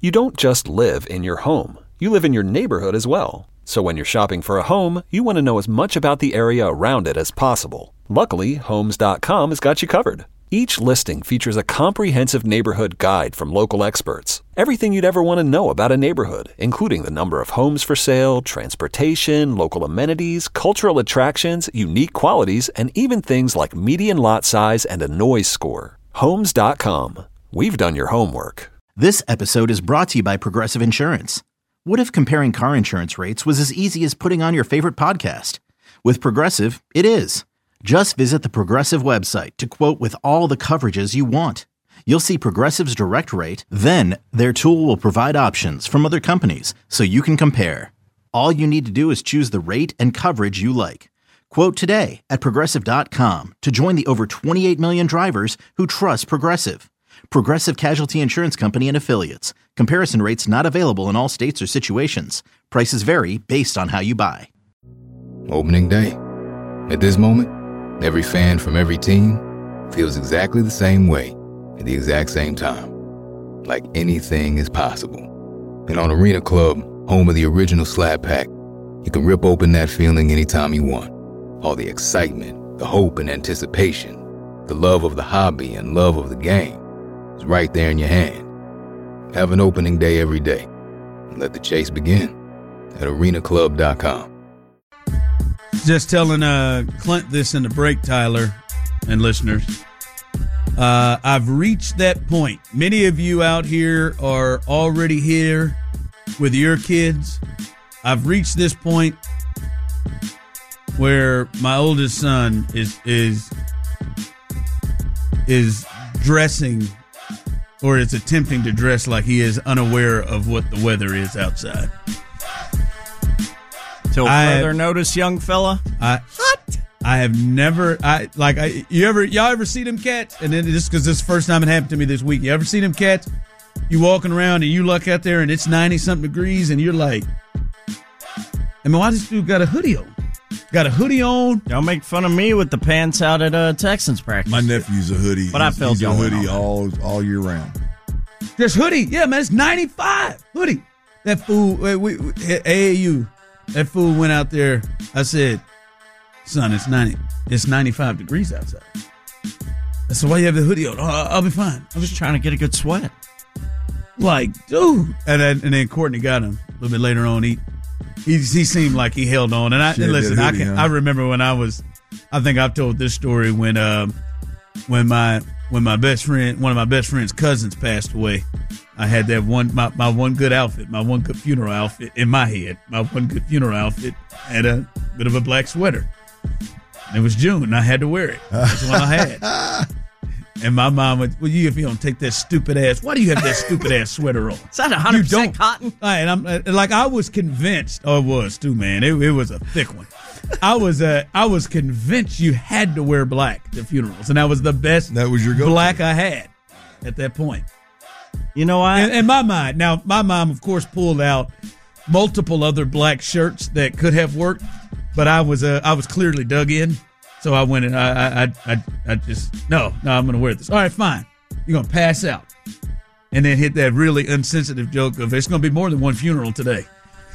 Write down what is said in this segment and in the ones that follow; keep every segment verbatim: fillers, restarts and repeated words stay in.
You don't just live in your home. You live in your neighborhood as well. So when you're shopping for a home, you want to know as much about the area around it as possible. Luckily, Homes dot com has got you covered. Each listing features a comprehensive neighborhood guide from local experts. Everything you'd ever want to know about a neighborhood, including the number of homes for sale, transportation, local amenities, cultural attractions, unique qualities, and even things like median lot size and a noise score. Homes dot com. We've done your homework. This episode is brought to you by Progressive Insurance. What if comparing car insurance rates was as easy as putting on your favorite podcast? With Progressive, it is. Just visit the Progressive website to quote with all the coverages you want. You'll see Progressive's direct rate, then their tool will provide options from other companies so you can compare. All you need to do is choose the rate and coverage you like. Quote today at Progressive dot com to join the over twenty-eight million drivers who trust Progressive. Progressive Casualty Insurance Company and Affiliates. Comparison rates not available in all states or situations. Prices vary based on how you buy. Opening day. At this moment, every fan from every team feels exactly the same way at the exact same time. Like anything is possible. And on Arena Club, home of the original Slap Pack, you can rip open that feeling anytime you want. All the excitement, the hope and anticipation, the love of the hobby and love of the game is right there in your hand. Have an opening day every day and let the chase begin at arena club dot com. Just telling uh, Clint this in the break, Tyler and listeners. Uh, I've reached that point. Many of you out here are already here with your kids. I've reached this point where my oldest son is is is dressing or is attempting to dress like he is unaware of what the weather is outside. Till further notice, young fella. I, Hot. I have never, I like, I, you ever, y'all ever see them cats? And then just because this is the first time it happened to me this week. You ever see them cats? You walking around and you look out there and it's ninety something degrees and you're like, I mean, why this dude got a hoodie on? Got a hoodie on. Y'all make fun of me with the pants out at uh, Texans practice. My nephew's a hoodie. But I felt he's a y'all hoodie all all year round. Just hoodie. Yeah, man, it's ninety-five. Hoodie. That fool, we, we, A A U, that fool went out there. I said, son, it's ninety, it's ninety-five degrees outside. I said, why you have the hoodie on? Oh, I'll be fine. I'm just trying to get a good sweat. Like, dude. And then, and then Courtney got him a little bit later on. He he, he seemed like he held on. And I and listen, hoodie, I can, huh? I remember when I was, I think I've told this story when uh, when my when my best friend, one of my best friend's cousins passed away. I had that one, my, my one good outfit, my one good funeral outfit in my head. My one good funeral outfit had a bit of a black sweater. And it was June, and I had to wear it. That's the one I had. And my mom would, well, you, if you don't take that stupid ass, why do you have that stupid ass sweater on? Is that one hundred percent cotton? And I'm like, I was convinced. Oh, it was too, man. It, it was a thick one. I was, uh, I was convinced you had to wear black to funerals, and that was the best. That was your go-to. Black I had at that point. You know, I in, in my mind. Now, my mom, of course, pulled out multiple other black shirts that could have worked, but I was, uh, I was clearly dug in. So I went and I, I, I, I just, no, no, I'm going to wear this. All right, fine. You're going to pass out. And then hit that really insensitive joke of it's going to be more than one funeral today.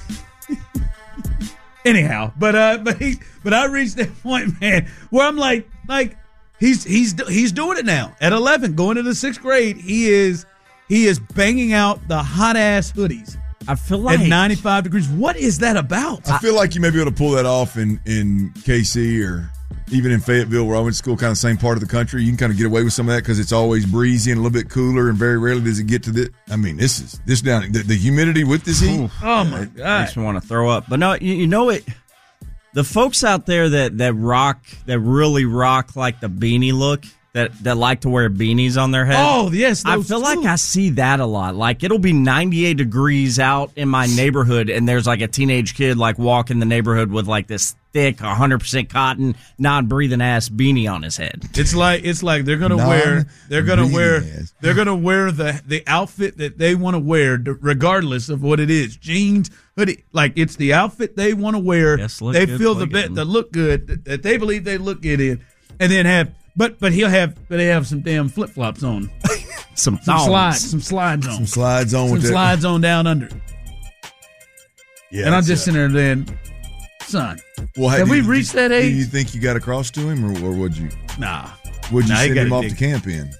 Anyhow, but uh, but he, but I reached that point, man, where I'm like, like he's he's he's doing it now at eleven, going into sixth grade. He is he is banging out the hot ass hoodies. I feel like at ninety-five degrees. What is that about? I feel like you may be able to pull that off in in K C or even in Fayetteville, where I went to school, kind of same part of the country. You can kind of get away with some of that because it's always breezy and a little bit cooler, and very rarely does it get to the. I mean, this is this down the, the humidity with this heat. Ooh, oh my it god, makes me want to throw up. But no, you, you know it. The folks out there that that rock, that really rock like the beanie look, that that like to wear beanies on their head. Oh yes, I feel too. like I see that a lot. Like it'll be ninety-eight degrees out in my neighborhood, and there's like a teenage kid like walking the neighborhood with like this thick, one hundred percent cotton, non-breathing ass beanie on his head. It's like it's like they're gonna wear they're gonna wear ass. they're gonna wear the the outfit that they want to wear regardless of what it is. Jeans, hoodie, like it's the outfit they want to wear. Yes, they feel the bit that look good that, that they believe they look good in, and then have but but he'll have but they have some damn flip flops on. Some, some slides, some slides on, some slides on, some with slides that. on down under. Yeah, and I'm just sitting there then, son. Well, have we reached that age? Do you think you got across to him, or, or would you? Nah. Would you nah, send him off dig. to camp in?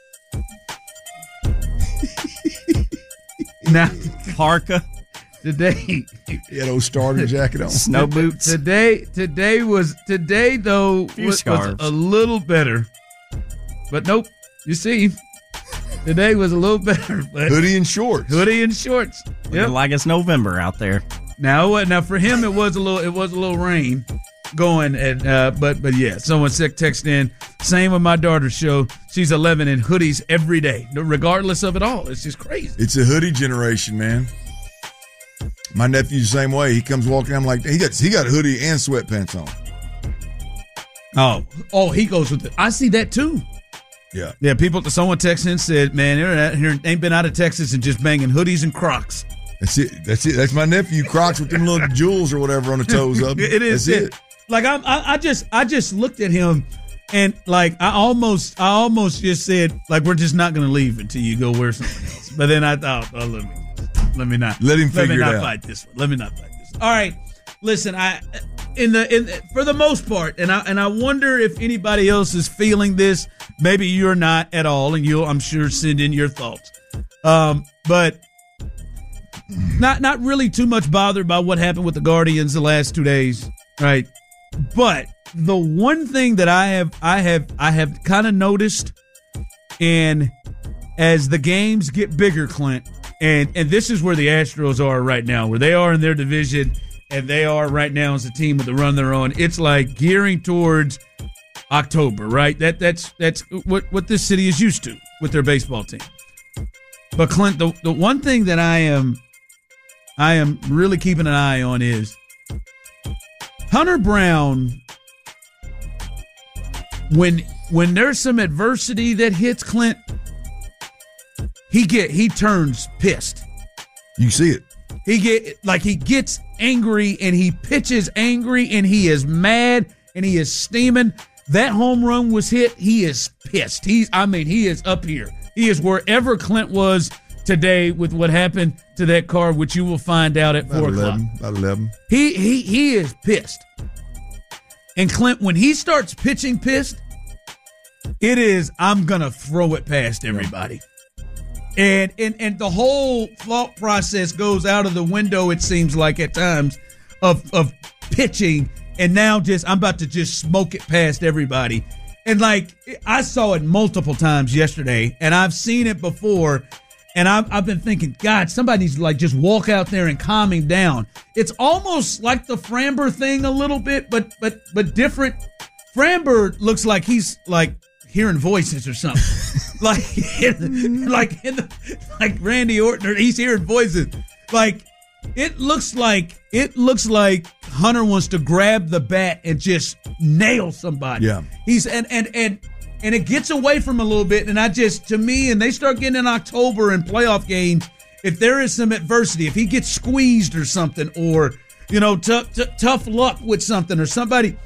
Now, parka. Today, he had old starter jacket on, snow boots. Today, today was today though was, was a little better, but nope. You see, today was a little better. But hoodie and shorts. Hoodie and shorts. Yep. Like it's November out there. Now, now for him, it was a little. It was a little rain going, and uh, but but yeah. Someone texted in. Same with my daughter's show. She's eleven in hoodies every day, regardless of it all. It's just crazy. It's a hoodie generation, man. My nephew's the same way. He comes walking. I'm like, he got he got a hoodie and sweatpants on. Oh, oh, he goes with it. I see that too. Yeah, yeah. People, someone texted in said, "Man, they're out here, ain't been out of Texas and just banging hoodies and Crocs." That's it. That's it. That's my nephew. Crocs with them little jewels or whatever on the toes of it. Is That's it. it. Like I'm, I, I just, I just looked at him, and like I almost, I almost just said, like, we're just not going to leave until you go wear something else. But then I thought, oh, let me, let me not, let him let figure me it not out. fight this one. Let me not fight this one. All right, listen, I, in the, in for the most part, and I, and I wonder if anybody else is feeling this. Maybe you're not at all, and you'll, I'm sure, send in your thoughts. Um, but. Not not really too much bothered by what happened with the Guardians the last two days, right? But the one thing that I have I have I have kind of noticed, and as the games get bigger, Clint, and and this is where the Astros are right now, where they are in their division, and they are right now as a team with the run they're on. It's like gearing towards October, right? That that's that's what what this city is used to with their baseball team. But Clint, the the one thing that I am. I am really keeping an eye on is Hunter Brown. When when there's some adversity that hits Clint, he get he turns pissed. You see it. He get like he gets angry and he pitches angry and he is mad and he is steaming. That home run was hit. He is pissed. He's I mean he is up here. He is wherever Clint was today with what happened to that car, which you will find out at four o'clock. About eleven. He he he is pissed. And Clint, when he starts pitching pissed, it is I'm gonna throw it past everybody. And and and the whole thought process goes out of the window, it seems like at times, of of pitching, and now just I'm about to just smoke it past everybody. And like I saw it multiple times yesterday, and I've seen it before. And I've, I've been thinking, God, somebody needs to like just walk out there and calm him down. It's almost like the Framber thing a little bit, but but but different. Framber looks like he's like hearing voices or something, like in, like in the, like Randy Orton. He's hearing voices. Like it looks like it looks like Hunter wants to grab the bat and just nail somebody. Yeah, he's and and and. And it gets away from a little bit, and I just, to me, and they start getting in October in playoff games, if there is some adversity, if he gets squeezed or something, or, you know, tough, t- tough luck with something, or somebody,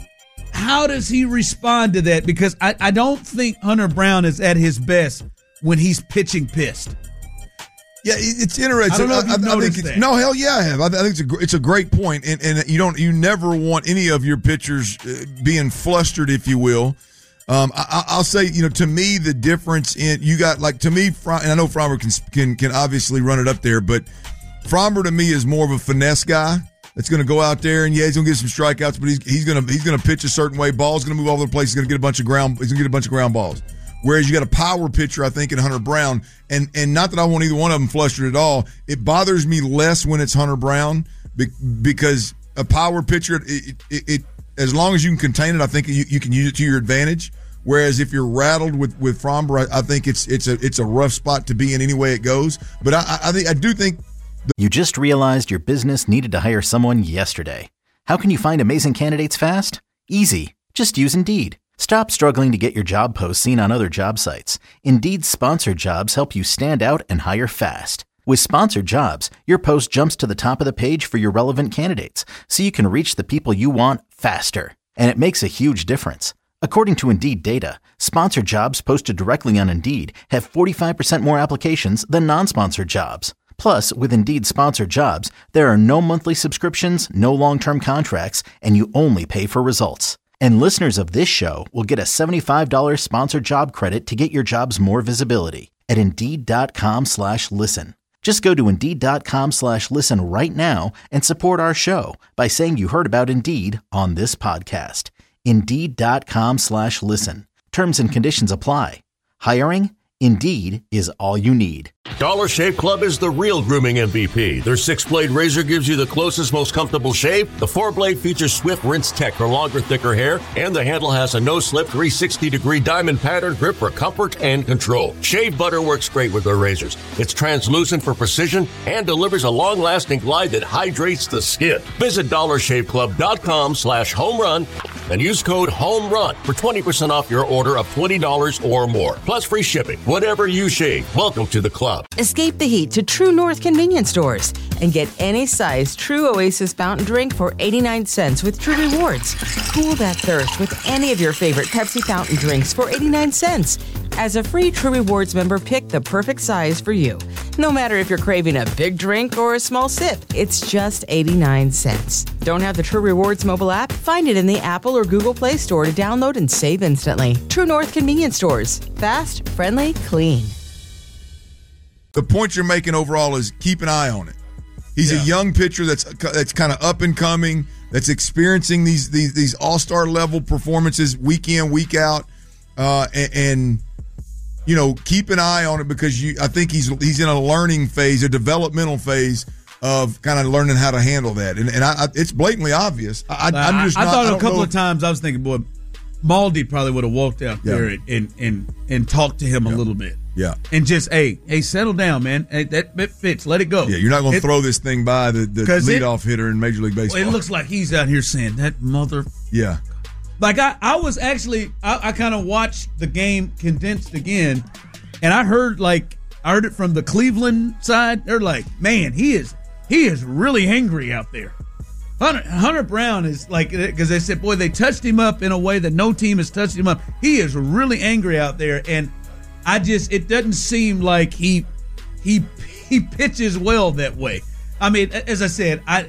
how does he respond to that? Because I, I don't think Hunter Brown is at his best when he's pitching pissed. Yeah, it's interesting. I don't know if you've I, I, I think noticed it's, that. no, hell yeah, I have. I think it's a it's a great point, and and you don't you never want any of your pitchers being flustered, if you will. Um, I, I'll say, you know, to me, the difference in you got like to me, and I know Framber can can can obviously run it up there, but Framber to me is more of a finesse guy that's going to go out there and yeah, he's going to get some strikeouts, but he's he's going to he's going to pitch a certain way. Ball's going to move all over the place. He's going to get a bunch of ground. He's going to get a bunch of ground balls. Whereas you got a power pitcher, I think, in Hunter Brown, and and not that I want either one of them flustered at all. It bothers me less when it's Hunter Brown because a power pitcher, it, it, it as long as you can contain it, I think you, you can use it to your advantage. Whereas if you're rattled with with Framber, I, I think it's it's a it's a rough spot to be in any way it goes. But I, I think I do think. The- you just realized your business needed to hire someone yesterday. How can you find amazing candidates fast? Easy. Just use Indeed. Stop struggling to get your job posts seen on other job sites. Indeed's sponsored jobs help you stand out and hire fast. With sponsored jobs, your post jumps to the top of the page for your relevant candidates, so you can reach the people you want faster. And it makes a huge difference. According to Indeed data, sponsored jobs posted directly on Indeed have forty-five percent more applications than non-sponsored jobs. Plus, with Indeed sponsored jobs, there are no monthly subscriptions, no long-term contracts, and you only pay for results. And listeners of this show will get a seventy-five dollars sponsored job credit to get your jobs more visibility at Indeed.com slash listen. Just go to Indeed.com slash listen right now and support our show by saying you heard about Indeed on this podcast. Indeed.com slash listen. Terms and conditions apply. Hiring? Indeed is all you need. Dollar Shave Club is the real grooming M V P. Their six-blade razor gives you the closest, most comfortable shave. The four-blade features Swift Rinse Tech for longer, thicker hair. And the handle has a no-slip three hundred sixty degree diamond pattern grip for comfort and control. Shave butter works great with their razors. It's translucent for precision and delivers a long-lasting glide that hydrates the skin. Visit dollarshaveclub.com slash home run and use code HOMERUN for twenty percent off your order of twenty dollars or more. Plus free shipping. Whatever you shave, welcome to the club. Escape the heat to True North convenience stores and get any size True Oasis fountain drink for eighty-nine cents with True Rewards. Cool that thirst with any of your favorite Pepsi fountain drinks for eighty-nine cents. As a free True Rewards member, pick the perfect size for you. No matter if you're craving a big drink or a small sip, it's just eighty-nine cents. Don't have the True Rewards mobile app? Find it in the Apple or Google Play Store to download and save instantly. True North convenience stores. Fast, friendly, clean. The point you're making overall is keep an eye on it. He's yeah. a young pitcher that's that's kind of up and coming, that's experiencing these these, these all-star level performances week in, week out, uh, and, and you know keep an eye on it because you. I think he's he's in a learning phase, a developmental phase of kind of learning how to handle that, and and I, I, it's blatantly obvious. I, I'm just I, I not, thought I a couple know. of times I was thinking, boy, Maldi probably would have walked out Yeah. there and and and talked to him Yeah. a little bit. Yeah. And just, hey, hey, settle down, man. Hey, that, that fits. Let it go. Yeah, you're not going to It- throw this thing by the, the 'Cause it- leadoff hitter in Major League Baseball. It looks like he's out here saying that mother. yeah. Like I, I was actually, I, I kind of watched the game condensed again, and I heard like I heard it from the Cleveland side. They're like, man, he is he is really angry out there. Hunter, Hunter Brown is like, because they said, boy, they touched him up in a way that no team has touched him up. He is really angry out there, and I just, it doesn't seem like he he he pitches well that way. I mean, as I said, I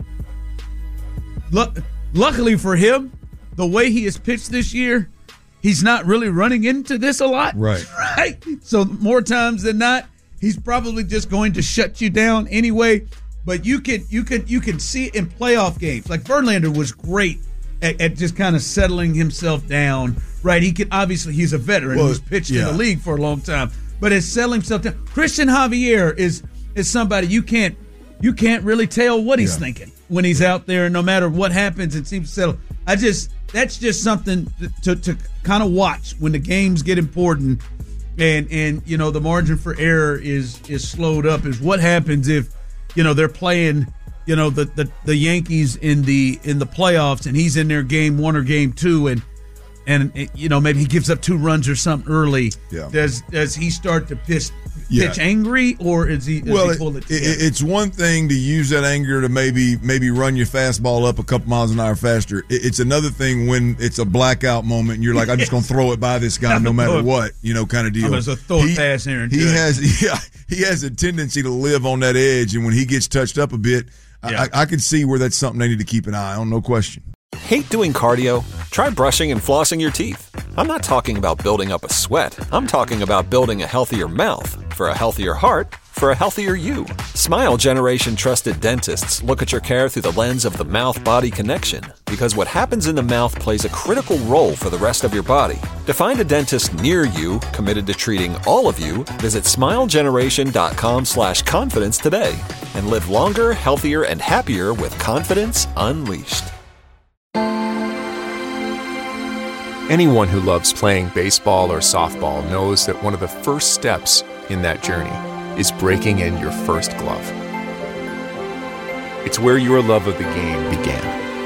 luck, luckily for him, the way he has pitched this year, he's not really running into this a lot. Right. Right. So more times than not, he's probably just going to shut you down anyway. But you can you can you can see it in playoff games. Like Verlander was great at, at just kind of settling himself down. Right. He can obviously he's a veteran Well, who's pitched yeah. in the league for a long time. But it's settling himself down. Christian Javier is is somebody you can't you can't really tell what he's Yeah. thinking when he's out there. No matter what happens, it seems to settle. I just that's just something to, to, to kind of watch when the games get important, and and you know the margin for error is is slowed up. Is what happens if you know they're playing you know the, the, the Yankees in the in the playoffs and he's in their game one or game two and and you know maybe he gives up two runs or something early. Yeah. Does does he start to pitch Yeah. pitch angry or is he? Does Well, he pull it, it it, together? it's one thing to use that anger to maybe maybe run your fastball up a couple miles an hour faster. It, it's another thing when it's a blackout moment and you're like, I'm just going to throw it by this guy no matter what, you know, kind of deal. I'm going to throw it past Aaron He Judge. has, yeah, he has a tendency to live on that edge, and when he gets touched up a bit, Yeah. I, I can see where that's something they need to keep an eye on, no question. Hate doing cardio? Try brushing and flossing your teeth. I'm not talking about building up a sweat. I'm talking about building a healthier mouth. For a healthier heart, for a healthier you. Smile Generation trusted dentists look at your care through the lens of the mouth-body connection, because what happens in the mouth plays a critical role for the rest of your body. To find a dentist near you committed to treating all of you, visit smilegeneration.com slash confidence today and live longer, healthier, and happier with confidence unleashed. Anyone who loves playing baseball or softball knows that one of the first steps in that journey is breaking in your first glove. It's where your love of the game began.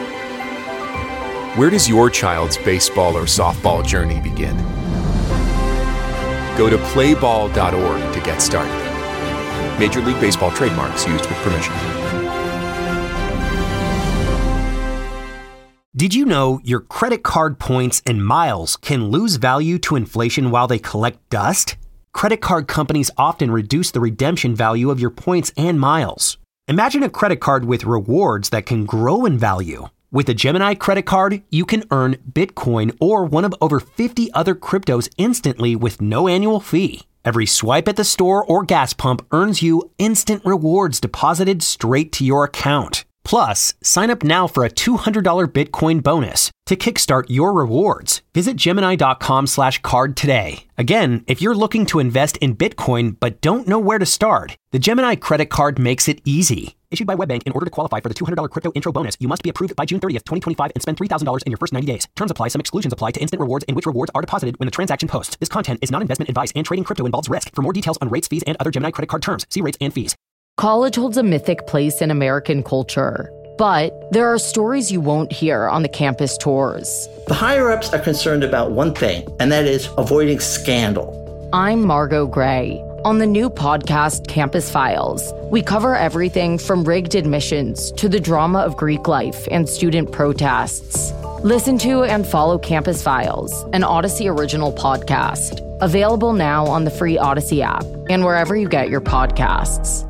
Where does your child's baseball or softball journey begin? Go to play ball dot org to get started. Major League Baseball trademarks used with permission. Did you know your credit card points and miles can lose value to inflation while they collect dust? Credit card companies often reduce the redemption value of your points and miles. Imagine a credit card with rewards that can grow in value. With a Gemini credit card, you can earn Bitcoin or one of over fifty other cryptos instantly with no annual fee. Every swipe at the store or gas pump earns you instant rewards deposited straight to your account. Plus, sign up now for a two hundred dollars Bitcoin bonus. To kickstart your rewards, visit Gemini.com slash card today. Again, if you're looking to invest in Bitcoin but don't know where to start, the Gemini credit card makes it easy. Issued by WebBank, in order to qualify for the two hundred dollars crypto intro bonus, you must be approved by June thirtieth, twenty twenty-five and spend three thousand dollars in your first ninety days. Terms apply. Some exclusions apply to instant rewards in which rewards are deposited when the transaction posts. This content is not investment advice and trading crypto involves risk. For more details on rates, fees, and other Gemini credit card terms, see rates and fees. College holds a mythic place in American culture, but there are stories you won't hear on the campus tours. The higher-ups are concerned about one thing, and that is avoiding scandal. I'm Margot Gray. On the new podcast, Campus Files, we cover everything from rigged admissions to the drama of Greek life and student protests. Listen to and follow Campus Files, an Odyssey original podcast. Available now on the free Odyssey app and wherever you get your podcasts.